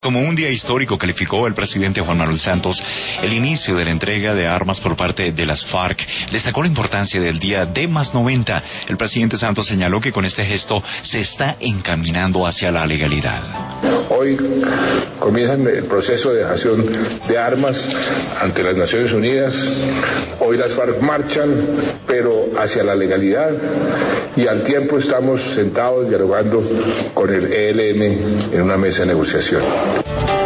Como un día histórico calificó el presidente Juan Manuel Santos el inicio de la entrega de armas por parte de las FARC. Destacó la importancia del día D+90. El presidente Santos señaló que con este gesto se está encaminando hacia la legalidad. Hoy comienzan el proceso de dejación de armas ante las Naciones Unidas. Hoy las FARC marchan, pero hacia la legalidad, y al tiempo estamos sentados dialogando con el ELN en una mesa de negociación.